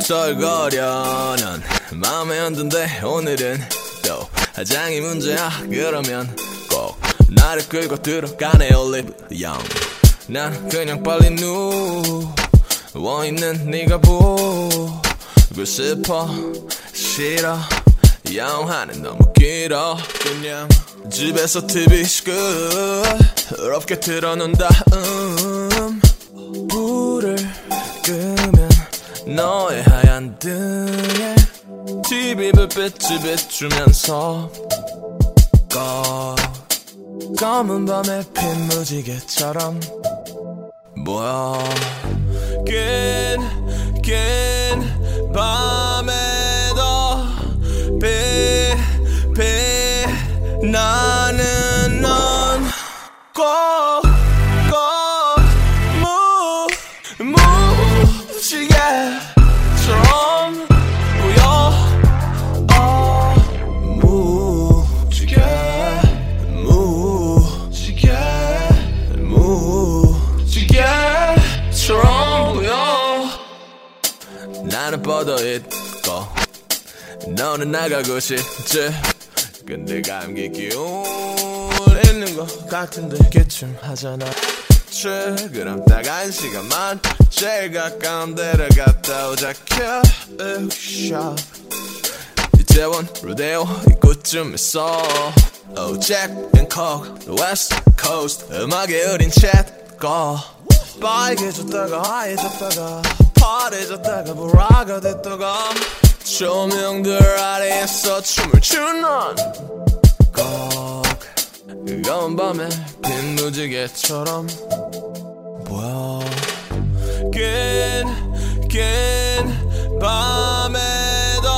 썰거려 넌 마음에 안 든대 오늘은 또 화장이 문제야 그러면 꼭 나를 끌고 들어가네 올리브 영 난 그냥 빨리 누워있는 네가 보고 싶어 싫어 영화는 너무 길어 그냥 집에서 TV 시끄럽게 틀어놓은 다음 불을 끄면 너의 하얀 등에 TV 불빛이 비추면서 검은 밤에 핀 무지개처럼 보여 긴 밤에도 나는 넌 꼭 무지개처럼 보여 무지개처럼 보여 나는 뻗어있고 너는 나가고 싶지 근데 감기 기울이는 것 같은데 기침 하잖아 그럼 딱 1시간만 제일 가까운 데를 갔다 오자 샵 이태원 로데오 이곳쯤 있어 잭 앤 코크 웨스트 코스트 음악에 흐린 챗 빨개졌다가 하얘졌다가 파래졌다가 보라가 됐다가 조명들 아래에서 춤을 추는 꼭 뜨거운 밤에 빈 무지개처럼 보여 긴 밤에도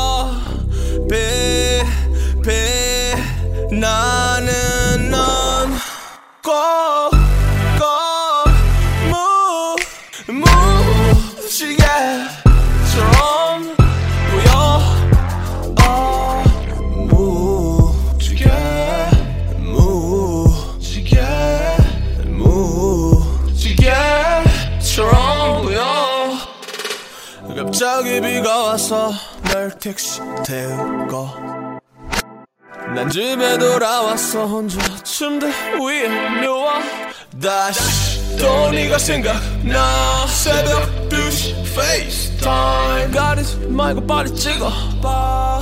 나는 넌 꼭 무지개처럼 보여 무지개처럼 보여 갑자기 비가 와서 널 택시 태우고 난 집에 돌아와서 혼자 침대 위에 누워 다시 또 네가 생각나 새벽 2시 FaceTime 가리지 말고 빨리 찍어봐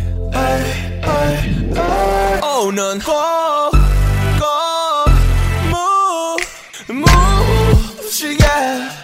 넌 꼭 무지개